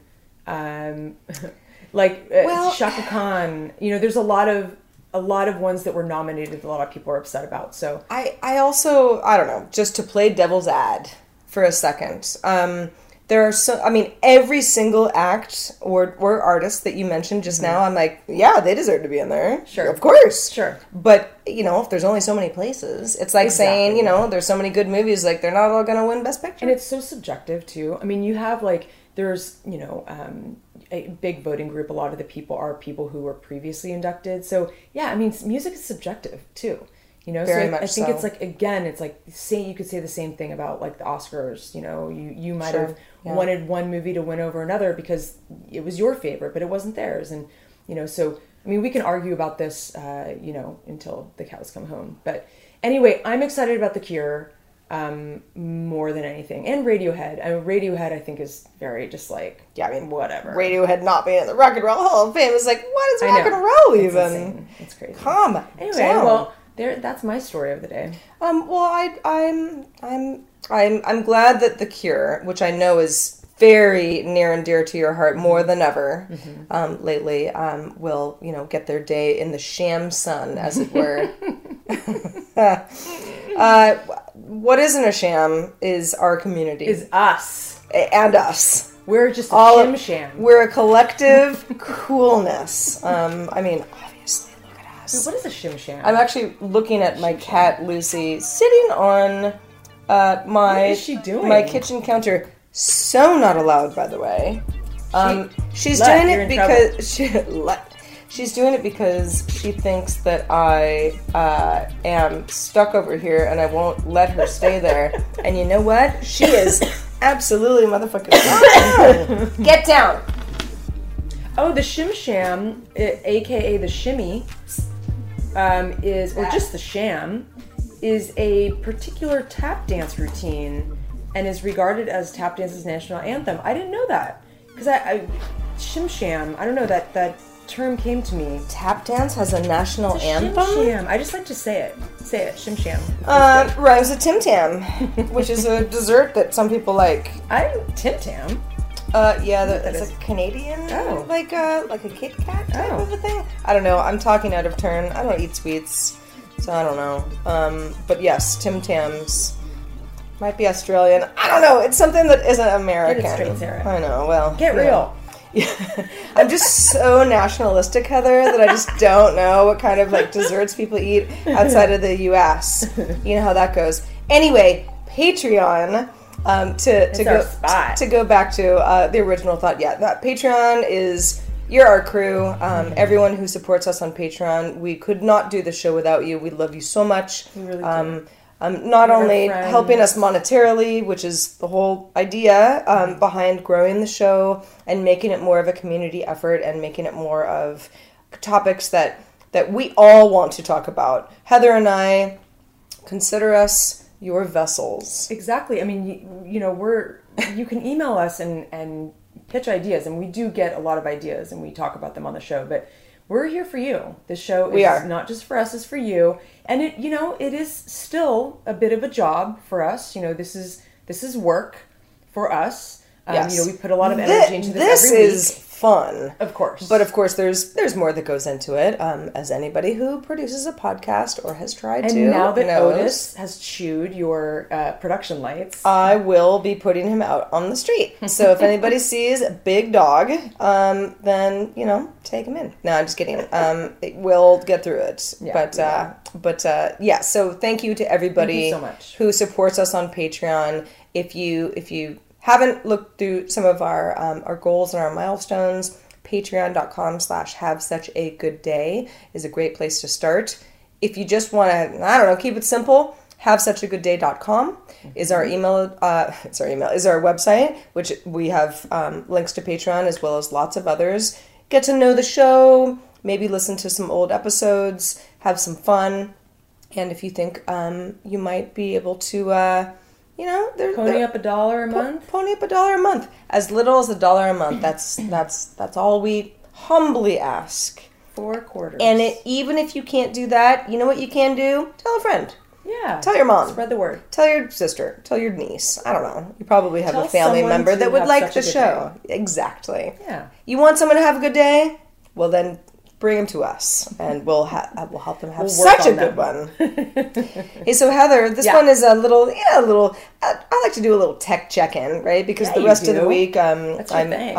Speaker 7: Chaka Khan. There's a lot of ones that were nominated that a lot of people are upset about. So
Speaker 6: I also, I don't know, just to play devil's ad for a second. There are every single act or artist that you mentioned just now, I'm like, yeah, they deserve to be in there.
Speaker 7: Sure.
Speaker 6: Of course.
Speaker 7: Sure.
Speaker 6: But, if there's only so many places, it's like saying, there's so many good movies, like they're not all going to win Best Picture.
Speaker 7: And it's so subjective too. I mean, you have there's, a big voting group. A lot of the people are people who were previously inducted. So yeah, I mean, music is subjective too. You know,
Speaker 6: Very
Speaker 7: so
Speaker 6: much
Speaker 7: I think
Speaker 6: so.
Speaker 7: it's like, again, it's like, you could say the same thing about like the Oscars. You know, you might
Speaker 6: Sure.
Speaker 7: have
Speaker 6: Yeah.
Speaker 7: wanted one movie to win over another because it was your favorite, but it wasn't theirs. And, you know, so, I mean, we can argue about this, you know, until the cows come home. But anyway, I'm excited about The Cure more than anything. And Radiohead. I mean, Radiohead, I think, is very just like,
Speaker 6: Yeah, I mean,
Speaker 7: whatever.
Speaker 6: Radiohead not being in the Rock and Roll Hall of Fame is like, what is
Speaker 7: I
Speaker 6: rock
Speaker 7: know.
Speaker 6: and roll
Speaker 7: It's
Speaker 6: even?
Speaker 7: insane. It's crazy.
Speaker 6: Calm
Speaker 7: Anyway,
Speaker 6: down.
Speaker 7: well, that's my story of the day.
Speaker 6: Well, I'm glad that The Cure, which I know is very near and dear to your heart more than ever lately, will, you know, get their day in the sham sun, as it were. What isn't a sham is our community.
Speaker 7: Is us.
Speaker 6: And us.
Speaker 7: We're just a
Speaker 6: All
Speaker 7: shim sham.
Speaker 6: We're a collective coolness. I mean, obviously, look at us.
Speaker 7: What is a shim sham?
Speaker 6: I'm actually looking at my cat Lucy sitting on my
Speaker 7: What is she doing?
Speaker 6: my kitchen counter. So not allowed, by the way. She's
Speaker 7: Let,
Speaker 6: doing
Speaker 7: you're
Speaker 6: it
Speaker 7: in trouble.
Speaker 6: because she's doing it because she thinks that I am stuck over here and I won't let her stay there. And you know what? She is absolutely motherfucking down. Get down.
Speaker 7: Oh, the shim sham, aka the shimmy, is, or just the sham, is a particular tap dance routine and is regarded as tap dance's national anthem. I didn't know that. Because I shim sham, I don't know, that term came to me.
Speaker 6: Tap dance has a national anthem?
Speaker 7: Shim sham. I just like to say it. Say it, shim sham.
Speaker 6: Rhymes with Tim Tam, which is a dessert that some people like.
Speaker 7: Tim Tam.
Speaker 6: Yeah, it's a Canadian,
Speaker 7: Oh.
Speaker 6: like a Kit Kat type
Speaker 7: Oh.
Speaker 6: of a thing. I don't know. I'm talking out of turn. I don't eat sweets, so I don't know. But yes, Tim Tams might be Australian. I don't know. It's something that isn't American.
Speaker 7: Get it straight, Sarah.
Speaker 6: I know. Well,
Speaker 7: Get
Speaker 6: yeah.
Speaker 7: real.
Speaker 6: Yeah. I'm just so nationalistic, Heather, that I just don't know what kind of like desserts people eat outside of the U.S. You know how that goes. Anyway, Patreon. To go back to the original thought. Yeah, that Patreon is. You're our crew. Everyone who supports us on Patreon. We could not do the show without you. We love you so much.
Speaker 7: We really do.
Speaker 6: Not only
Speaker 7: friends.
Speaker 6: helping us monetarily, which is the whole idea behind growing the show and making it more of a community effort and making it more of topics that we all want to talk about. Heather and I consider us your vessels.
Speaker 7: Exactly. I mean, you know, you can email us and pitch ideas, and we do get a lot of ideas, and we talk about them on the show. But we're here for you. This show is not just for us; it's for you. And it, you know, it is still a bit of a job for us. You know, this is work for us.
Speaker 6: Yes.
Speaker 7: You know, we put a lot of energy into this every week.
Speaker 6: This is fun.
Speaker 7: Of course.
Speaker 6: But of course, there's more that goes into it, as anybody who produces a podcast or has tried
Speaker 7: and
Speaker 6: to
Speaker 7: now that
Speaker 6: knows.
Speaker 7: Otis has chewed your production lights,
Speaker 6: I will be putting him out on the street. So if anybody sees a big dog, then, you know, take him in. No, I'm just kidding. We'll get through it.
Speaker 7: Yeah,
Speaker 6: But yeah, so thank you to everybody
Speaker 7: Thank you so much.
Speaker 6: who supports us on Patreon. If you haven't looked through some of our goals and our milestones, patreon.com/havesuchagoodday is a great place to start. If you just want to, I don't know, keep it simple, havesuchagoodday.com is our email. Is our website, which we have links to Patreon as well as lots of others. Get to know the show, maybe listen to some old episodes, have some fun, and if you think you might be able to. You know,
Speaker 7: pony up $1 a month.
Speaker 6: Pony up $1 a month, as little as $1 a month. That's all we humbly ask.
Speaker 7: 4 quarters.
Speaker 6: And even if you can't do that, you know what you can do? Tell a friend.
Speaker 7: Yeah.
Speaker 6: Tell your mom.
Speaker 7: Spread the word.
Speaker 6: Tell your sister. Tell your niece. I don't know. You probably have
Speaker 7: Tell
Speaker 6: a family
Speaker 7: someone
Speaker 6: member
Speaker 7: to
Speaker 6: that would
Speaker 7: have
Speaker 6: like
Speaker 7: such
Speaker 6: the
Speaker 7: a good
Speaker 6: show. Exactly.
Speaker 7: Yeah.
Speaker 6: You want someone to have a good day? Well, then bring them to us, and we'll help them have such a good one. Hey, so Heather, this one is a little. I like to do a little tech check-in, right? Because the rest of the week,
Speaker 7: That's your thing.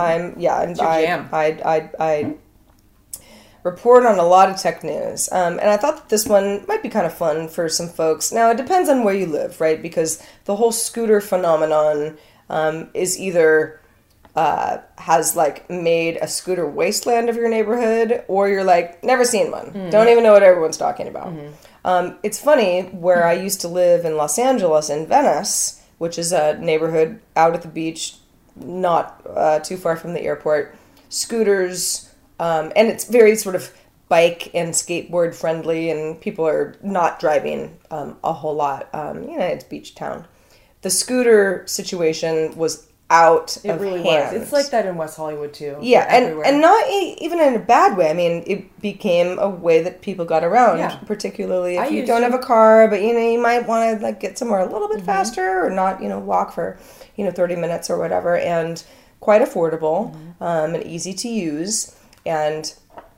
Speaker 6: I report on a lot of tech news, and I thought that this one might be kind of fun for some folks. Now, it depends on where you live, right? Because the whole scooter phenomenon is either has like made a scooter wasteland of your neighborhood, or you're like never seen one, don't even know what everyone's talking about. It's funny, where I used to live in Los Angeles, in Venice, which is a neighborhood out at the beach, not too far from the airport, scooters, and it's very sort of bike and skateboard friendly, and people are not driving a whole lot. It's beach town. The scooter situation was out of
Speaker 7: really
Speaker 6: hand.
Speaker 7: was. It's like that in West Hollywood too.
Speaker 6: Yeah,
Speaker 7: everywhere.
Speaker 6: and not even in a bad way. I mean, it became a way that people got around, particularly if you don't have a car, but you might want to like get somewhere a little bit faster or not, walk for 30 minutes or whatever, and quite affordable and easy to use, and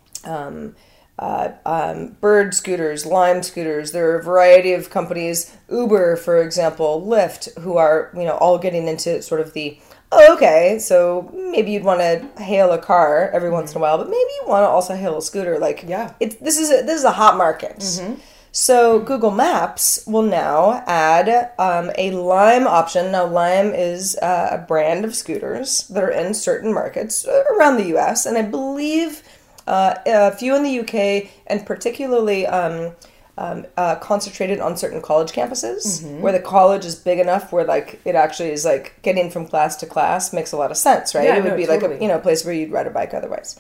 Speaker 6: Bird scooters, Lime scooters. There are a variety of companies, Uber, for example, Lyft, who are, all getting into sort of the, so maybe you'd want to hail a car every once in a while, but maybe you want to also hail a scooter. Like, this is a hot market. So Google Maps will now add a Lime option. Now, Lime is a brand of scooters that are in certain markets around the U.S., and I believe a few in the UK, and particularly concentrated on certain college campuses, where the college is big enough where like it actually is like getting from class to class makes a lot of sense, right? It would be totally like a place where you'd ride a bike otherwise.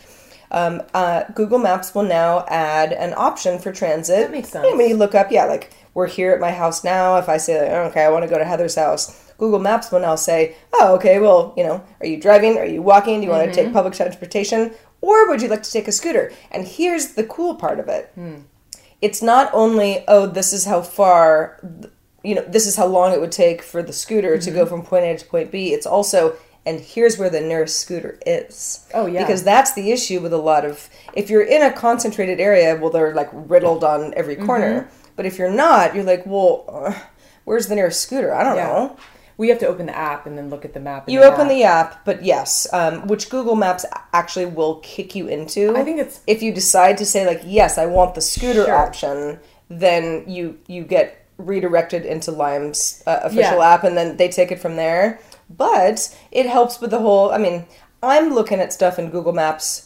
Speaker 6: Google Maps will now add an option for transit.
Speaker 7: That makes sense.
Speaker 6: When you look up, like we're here at my house now. If I say, like, okay, I want to go to Heather's house, Google Maps will now say, oh, okay, well, are you driving? Are you walking? Do you want to take public transportation? Or would you like to take a scooter? And here's the cool part of it. It's not only, this is how far, this is how long it would take for the scooter to go from point A to point B. It's also, and here's where the nearest scooter is. Oh, yeah. Because that's the issue with a lot of, if you're in a concentrated area, well, they're like riddled on every corner. But if you're not, you're like, well, where's the nearest scooter? I don't know.
Speaker 7: We have to open the app and then look at the map.
Speaker 6: You open the app, but yes, which Google Maps actually will kick you into.
Speaker 7: I think it's...
Speaker 6: If you decide to say, like, yes, I want the scooter option, then you get redirected into Lime's official app, and then they take it from there. But it helps with the whole... I mean, I'm looking at stuff in Google Maps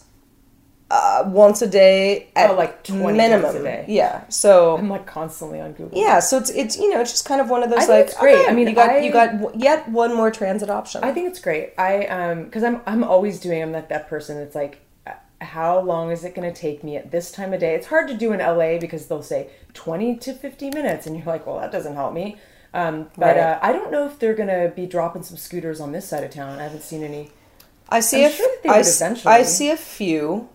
Speaker 6: once a day at
Speaker 7: like 20
Speaker 6: minimum.
Speaker 7: times a day.
Speaker 6: Yeah, so
Speaker 7: I'm like constantly on Google.
Speaker 6: Yeah, so it's it's just kind of one of those,
Speaker 7: I
Speaker 6: like,
Speaker 7: think it's great.
Speaker 6: Okay,
Speaker 7: I mean,
Speaker 6: you got yet one more transit option.
Speaker 7: I think it's great. Because I'm always doing. I'm like that person that's like, how long is it going to take me at this time of day? It's hard to do in LA because they'll say 20 to 50 minutes, and you're like, well, that doesn't help me. But I don't know if they're going to be dropping some scooters on this side of town. I haven't seen any. I see
Speaker 6: a few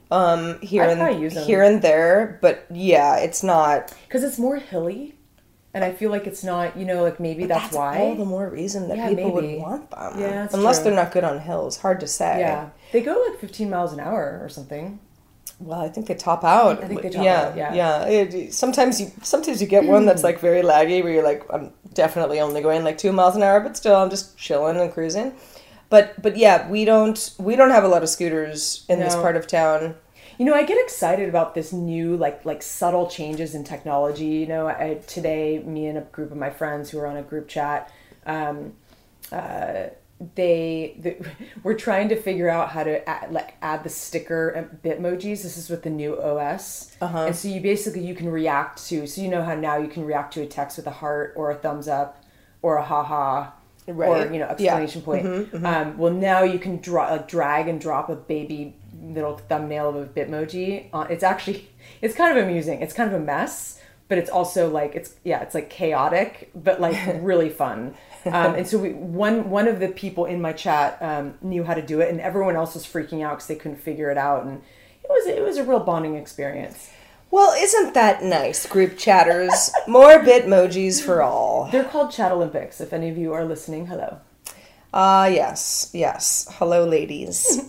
Speaker 6: here and there, but yeah, it's not,
Speaker 7: because it's more hilly, and I feel like it's not, like maybe that's why.
Speaker 6: All the more reason that people would want them.
Speaker 7: Yeah,
Speaker 6: unless they're not good on hills. Hard to say.
Speaker 7: Yeah, they go like 15 miles an hour or something.
Speaker 6: Well, I think they top out.
Speaker 7: I think they top out.
Speaker 6: Yeah. Sometimes you get one that's like very laggy, where you're like, I'm definitely only going like 2 miles an hour, but still I'm just chilling and cruising. But yeah, we don't have a lot of scooters in this part of town.
Speaker 7: I get excited about this new like subtle changes in technology. Today, me and a group of my friends who are on a group chat, we're trying to figure out how to add the sticker Bitmojis. This is with the new OS, and so you can react to. So how now you can react to a text with a heart or a thumbs up or a haha. Right. Or exclamation point. Well, now you can drag and drop a baby little thumbnail of a Bitmoji. It's kind of amusing. It's kind of a mess, but it's also like it's like chaotic, but like really fun. And so one of the people in my chat knew how to do it, and everyone else was freaking out because they couldn't figure it out, and it was a real bonding experience.
Speaker 6: Well, isn't that nice, group chatters? More Bitmojis for all.
Speaker 7: They're called Chat Olympics. If any of you are listening, hello.
Speaker 6: Yes. Hello, ladies.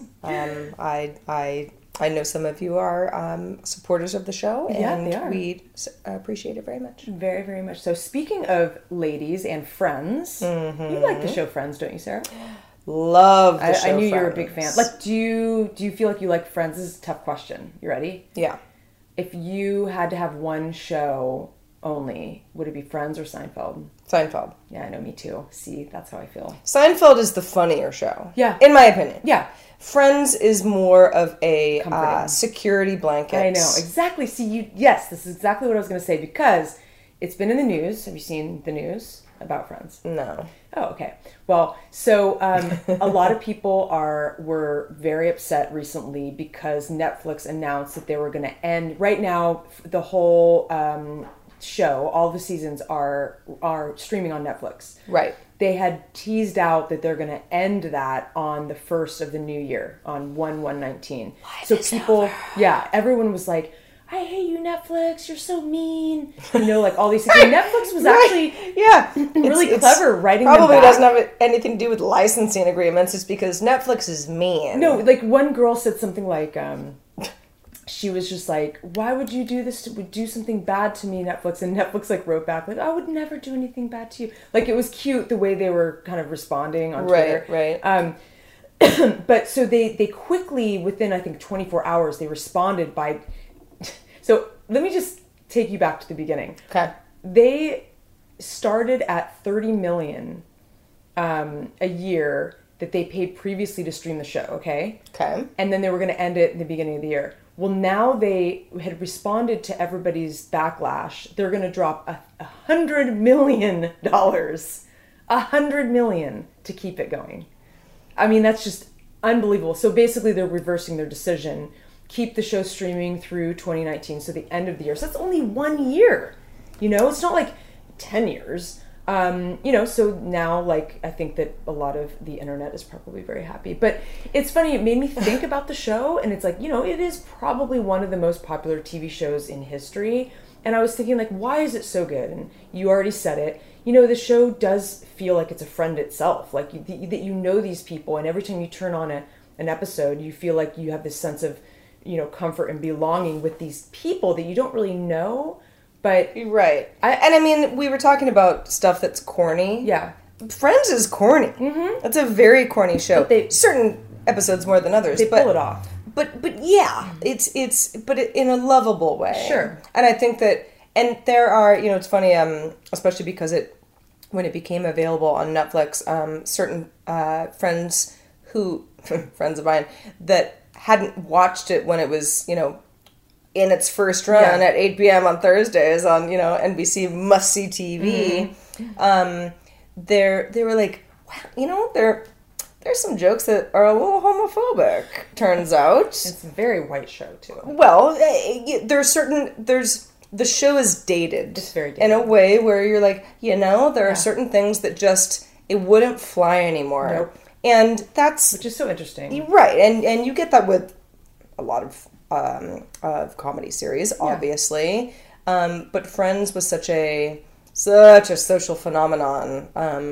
Speaker 6: I know some of you are supporters of the show, and we appreciate it very much.
Speaker 7: Very, very much so. Speaking of ladies and Friends, you like the show Friends, don't you, Sarah?
Speaker 6: Love the show
Speaker 7: I knew
Speaker 6: Friends.
Speaker 7: you were a big fan. Like, do you feel like you like Friends? This is a tough question. You ready?
Speaker 6: Yeah.
Speaker 7: If you had to have one show only, would it be Friends or Seinfeld?
Speaker 6: Seinfeld.
Speaker 7: Yeah, I know, me too. See, that's how I feel.
Speaker 6: Seinfeld is the funnier show.
Speaker 7: Yeah.
Speaker 6: In my opinion.
Speaker 7: Yeah.
Speaker 6: Friends is more of a security blanket.
Speaker 7: I know, exactly. See, yes, this is exactly what I was going to say, because it's been in the news. Have you seen the news about Friends?
Speaker 6: No.
Speaker 7: Oh, okay. Well, so a lot of people were very upset recently because Netflix announced that they were going to end. Right now, the whole show, all the seasons are streaming on Netflix.
Speaker 6: Right.
Speaker 7: They had teased out that they're going to end that on the 1st of the new year, on 1/1/19. So people, everyone was like, I hate you, Netflix. You're so mean. You know, like all these things. And Netflix was actually really clever writing them back.
Speaker 6: Probably doesn't have anything to do with licensing agreements. It's because Netflix is mean.
Speaker 7: No, like one girl said something like, she was just like, why would you do this? Would do something bad to me, Netflix? And Netflix like wrote back like, I would never do anything bad to you. Like it was cute the way they were kind of responding on Twitter.
Speaker 6: Right.
Speaker 7: But so they quickly, within I think 24 hours, they responded by... So let me just take you back to the beginning.
Speaker 6: Okay.
Speaker 7: They started at $30 million a year that they paid previously to stream the show, okay?
Speaker 6: Okay.
Speaker 7: And then they were going to end it in the beginning of the year. Well, now they had responded to everybody's backlash. They're going to drop $100 million. $100 million to keep it going. I mean, that's just unbelievable. So basically they're reversing their decision. Keep the show streaming through 2019, so the end of the year. So that's only 1 year. You know, it's not like 10 years. You know, so now, like, I think that a lot of the internet is probably very happy. But it's funny, it made me think about the show, and it's like, you know, it is probably one of the most popular TV shows in history. And I was thinking, like, why is it so good? And you already said it. You know, the show does feel like it's a friend itself. Like, that you know these people, and every time you turn on an episode, you feel like you have this sense of, you know, comfort and belonging with these people that you don't really know, but...
Speaker 6: Right. I mean, we were talking about stuff that's corny.
Speaker 7: Yeah.
Speaker 6: Friends is corny. Mm-hmm. That's a very corny show. Certain episodes more than others.
Speaker 7: They pull it off.
Speaker 6: But yeah, it's in a lovable way.
Speaker 7: Sure.
Speaker 6: And I think that, and there are, you know, it's funny, especially because when it became available on Netflix, certain friends of mine that hadn't watched it when it was, you know, in its first run at 8 p.m. on Thursdays on, you know, NBC must-see TV. Mm-hmm. They were like, wow, you know, there's some jokes that are a little homophobic, turns out.
Speaker 7: It's a very white show, too.
Speaker 6: Well, the show is dated.
Speaker 7: It's very dated.
Speaker 6: In a way where you're like, you know, there are certain things that just, it wouldn't fly anymore.
Speaker 7: Nope.
Speaker 6: And that's...
Speaker 7: Which is so interesting.
Speaker 6: Right, and you get that with a lot of comedy series, obviously. But Friends was such a social phenomenon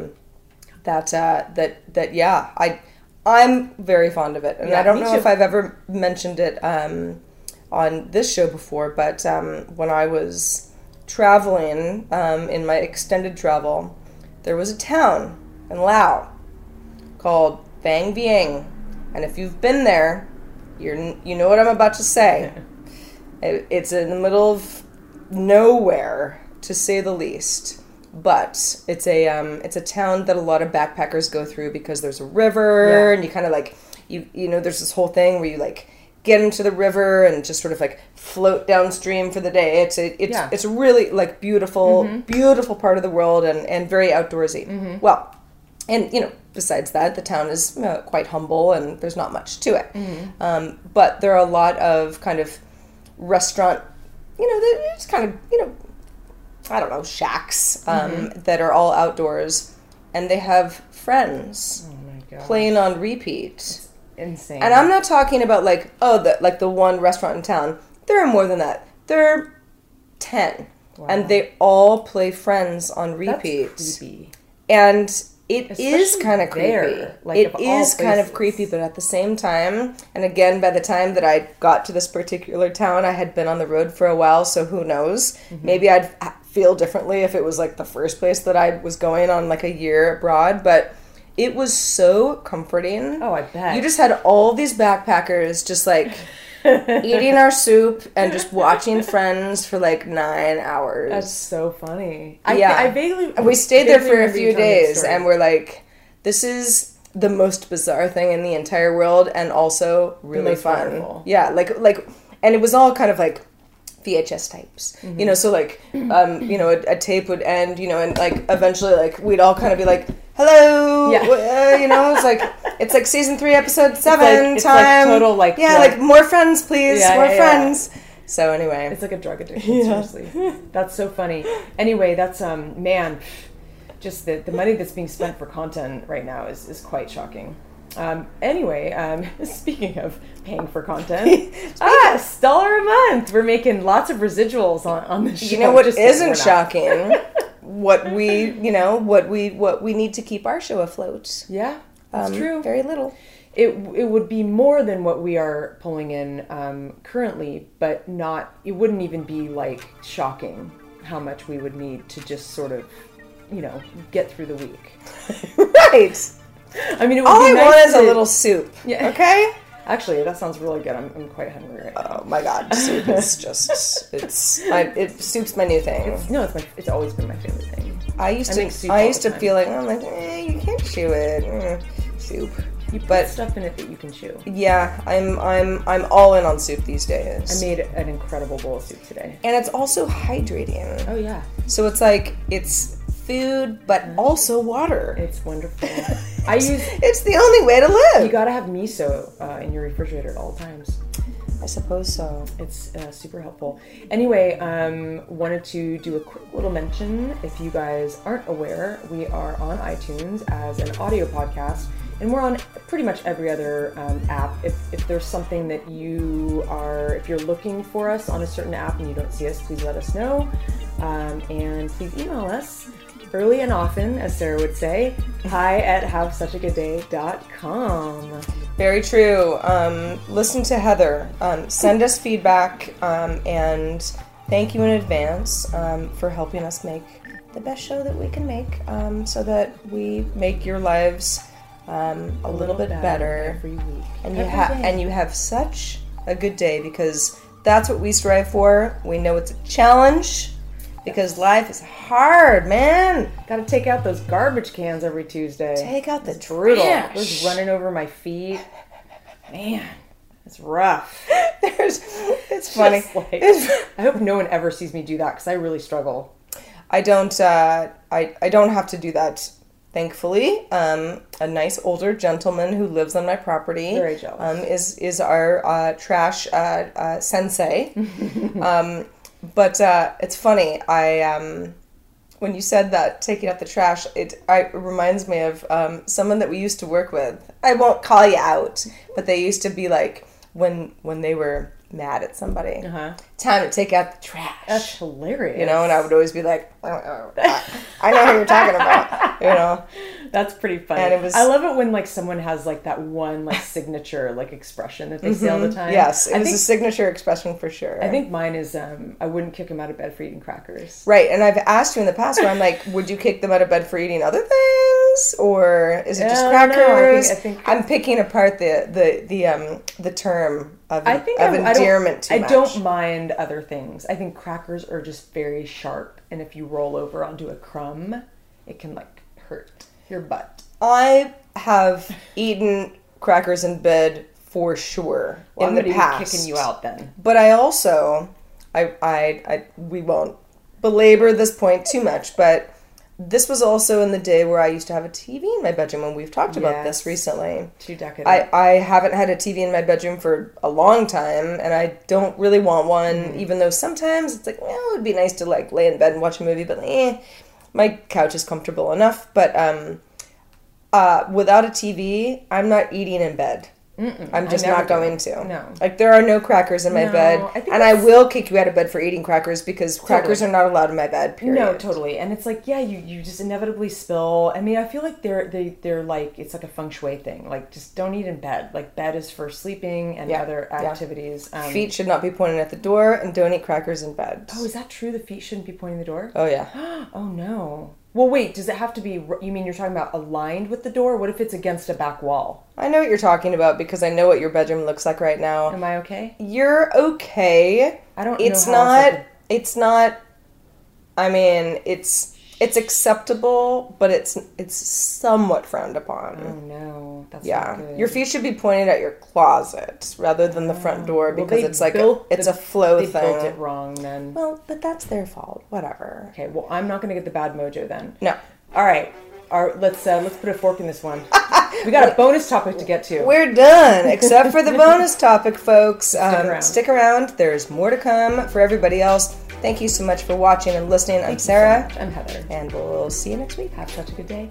Speaker 6: that I'm very fond of it. And I don't know if I've ever mentioned it on this show before, but when I was traveling, in my extended travel, there was a town in Laos called Vang Vieng, and if you've been there, you know what I'm about to say. It's in the middle of nowhere, to say the least. But it's a town that a lot of backpackers go through because there's a river, and you kind of like you know there's this whole thing where you like get into the river and just sort of like float downstream for the day. It's a really like beautiful part of the world and very outdoorsy. Mm-hmm. Well. And, you know, besides that, the town is quite humble and there's not much to it. Mm-hmm. But there are a lot of kind of restaurant, you know, it's kind of, you know, I don't know, shacks that are all outdoors. And they have Friends playing on repeat.
Speaker 7: It's insane.
Speaker 6: And I'm not talking about like, the one restaurant in town. There are more than that. There are 10. Wow. And they all play Friends on repeat.
Speaker 7: That's creepy.
Speaker 6: And... It is kind of creepy.
Speaker 7: Like
Speaker 6: it is kind of creepy, but at the same time, and again, by the time that I got to this particular town, I had been on the road for a while, so who knows? Mm-hmm. Maybe I'd feel differently if it was like the first place that I was going on like a year abroad, but it was so comforting.
Speaker 7: Oh, I bet.
Speaker 6: You just had all these backpackers just like... eating our soup and just watching Friends for like 9 hours.
Speaker 7: That's so funny.
Speaker 6: We stayed there for a few days and we're like, this is the most bizarre thing in the entire world and also really fun.
Speaker 7: Wonderful.
Speaker 6: Yeah, like, and it was all kind of like VHS tapes, you know, so like, you know, a tape would end, you know, and like eventually like we'd all kind of be like, hello, you know, it's like season 3, episode 7
Speaker 7: it's
Speaker 6: time.
Speaker 7: like total like
Speaker 6: like more friends, please, more friends. So anyway,
Speaker 7: it's like a drug addiction. Seriously, that's so funny. Anyway, that's man, just the money that's being spent for content right now is quite shocking. Anyway, speaking of paying for content, $1 a month. We're making lots of residuals on the show.
Speaker 6: You know what isn't shocking? what we need to keep our show afloat.
Speaker 7: Yeah, that's true.
Speaker 6: Very little.
Speaker 7: It would be more than what we are pulling in currently, but not. It wouldn't even be like shocking how much we would need to just sort of, you know, get through the week.
Speaker 6: Right.
Speaker 7: I mean, it would
Speaker 6: all
Speaker 7: be
Speaker 6: I
Speaker 7: nice
Speaker 6: want is
Speaker 7: to,
Speaker 6: a little soup. Yeah. Okay.
Speaker 7: Actually, that sounds really good. I'm quite hungry right now.
Speaker 6: Oh my god, soup is just soup's my new thing.
Speaker 7: It's always been my favorite thing.
Speaker 6: I used to feel like I'm like, you can't chew it. Soup.
Speaker 7: You put stuff in it that you can chew.
Speaker 6: Yeah, I'm all in on soup these days.
Speaker 7: I made an incredible bowl of soup today.
Speaker 6: And it's also hydrating.
Speaker 7: Oh yeah.
Speaker 6: So it's like it's food but also water.
Speaker 7: It's wonderful.
Speaker 6: It's the only way to live.
Speaker 7: You gotta have miso in your refrigerator at all times.
Speaker 6: I suppose so.
Speaker 7: It's super helpful. Anyway, wanted to do a quick little mention. If you guys aren't aware, we are on iTunes as an audio podcast, and we're on pretty much every other app. If there's something that if you're looking for us on a certain app and you don't see us, please let us know. And please email us early and often, as Sarah would say, hi@havesuchagoodday.com.
Speaker 6: Very true. Listen to Heather. Send us feedback, and thank you in advance for helping us make the best show that we can make, so that we make your lives a little bit better
Speaker 7: every week.
Speaker 6: And you have such a good day, because that's what we strive for. We know it's a challenge. Because life is hard, man.
Speaker 7: Gotta take out those garbage cans every Tuesday.
Speaker 6: Take out the
Speaker 7: brutal.
Speaker 6: trash.
Speaker 7: It's running over my feet. Man, it's rough.
Speaker 6: It's funny.
Speaker 7: I hope no one ever sees me do that, because I really struggle.
Speaker 6: I don't. I don't have to do that. Thankfully, a nice older gentleman who lives on my property,
Speaker 7: very jealous,
Speaker 6: is our trash sensei. But it's funny. When you said that, taking out the trash, it reminds me of someone that we used to work with. I won't call you out, but they used to be like, when they were mad at somebody, time to take out the trash.
Speaker 7: That's hilarious.
Speaker 6: You know, and I would always be like, I know who you're talking about. You know,
Speaker 7: that's pretty funny. And I love it when like someone has like that one like signature like expression that they say all the time.
Speaker 6: Yes, it was a signature expression for sure.
Speaker 7: I think mine is I wouldn't kick him out of bed for eating crackers.
Speaker 6: Right, and I've asked you in the past where I'm like, would you kick them out of bed for eating other things, or is it just crackers?
Speaker 7: I think
Speaker 6: I'm picking apart the term of endearment too much.
Speaker 7: I don't mind other things. I think crackers are just very sharp, and if you roll over onto a crumb, it can like hurt your butt.
Speaker 6: I have eaten crackers in bed for sure in the past.
Speaker 7: I'm kicking you out then.
Speaker 6: But I also, we won't belabor this point too much, but this was also in the day where I used to have a TV in my bedroom, and we've talked about this recently.
Speaker 7: Too decadent.
Speaker 6: I haven't had a TV in my bedroom for a long time, and I don't really want one, even though sometimes it's like, well, it would be nice to like lay in bed and watch a movie, but my couch is comfortable enough. But without a TV, I'm not eating in bed. I'm just not going to.
Speaker 7: No.
Speaker 6: Like, there are no crackers in my bed. And I will kick you out of bed for eating crackers, because crackers are not allowed in my bed, period.
Speaker 7: No, totally. And it's like, yeah, you just inevitably spill. I mean, I feel like they're like, it's like a feng shui thing. Like, just don't eat in bed. Like, bed is for sleeping and other activities.
Speaker 6: Feet should not be pointing at the door, and don't eat crackers in bed.
Speaker 7: Oh, is that true? The feet shouldn't be pointing the door?
Speaker 6: Oh, yeah.
Speaker 7: Oh, no. Well, wait, does it have to be, you mean you're talking about aligned with the door? What if it's against a back wall?
Speaker 6: I know what you're talking about, because I know what your bedroom looks like right now.
Speaker 7: Am I okay?
Speaker 6: You're okay.
Speaker 7: I don't
Speaker 6: it's
Speaker 7: know
Speaker 6: not, it's not, I mean, it's It's acceptable, but it's somewhat frowned upon.
Speaker 7: Oh no, that's
Speaker 6: Yeah,
Speaker 7: not good.
Speaker 6: your feet should be pointed at your closet rather than the front door because it's like it's a flow thing.
Speaker 7: They built it wrong then.
Speaker 6: Well, but that's their fault. Whatever.
Speaker 7: Okay, well, I'm not going to get the bad mojo then.
Speaker 6: No.
Speaker 7: All right. Let's put a fork in this one. We got a bonus topic to get to.
Speaker 6: We're done, except for the bonus topic, folks.
Speaker 7: around.
Speaker 6: Stick around. There's more to come for everybody else. Thank you so much for watching and listening. I'm Sarah.
Speaker 7: I'm Heather.
Speaker 6: And we'll see you next week.
Speaker 7: Have such a good day.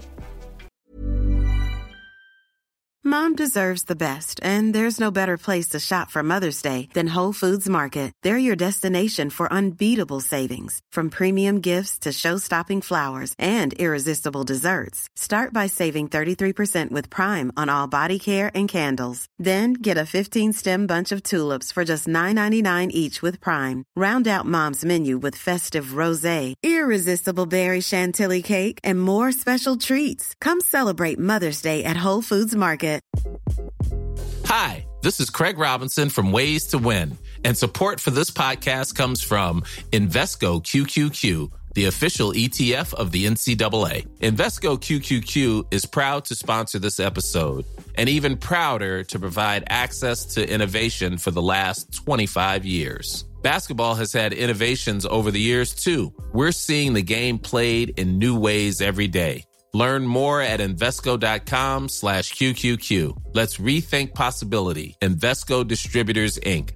Speaker 8: Mom deserves the best, and there's no better place to shop for Mother's Day than Whole Foods Market. They're your destination for unbeatable savings, from premium gifts to show-stopping flowers and irresistible desserts. Start by saving 33% with Prime on all body care and candles. Then get a 15-stem bunch of tulips for just $9.99 each with Prime. Round out Mom's menu with festive rosé, irresistible berry chantilly cake, and more special treats. Come celebrate Mother's Day at Whole Foods Market.
Speaker 9: Hi, this is Craig Robinson from Ways to Win, and support for this podcast comes from Invesco QQQ, the official ETF of the NCAA. Invesco QQQ is proud to sponsor this episode, and even prouder to provide access to innovation for the last 25 years. Basketball has had innovations over the years, too. We're seeing the game played in new ways every day. Learn more at Invesco.com/QQQ. Let's rethink possibility. Invesco Distributors, Inc.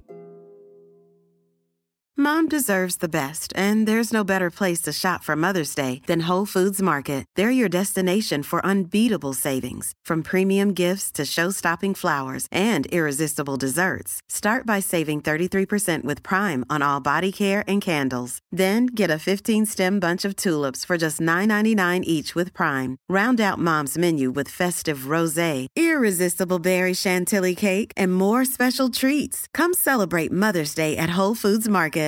Speaker 8: Mom deserves the best, and there's no better place to shop for Mother's Day than Whole Foods Market. They're your destination for unbeatable savings, from premium gifts to show-stopping flowers and irresistible desserts. Start by saving 33% with Prime on all body care and candles. Then get a 15-stem bunch of tulips for just $9.99 each with Prime. Round out Mom's menu with festive rosé, irresistible berry chantilly cake, and more special treats. Come celebrate Mother's Day at Whole Foods Market.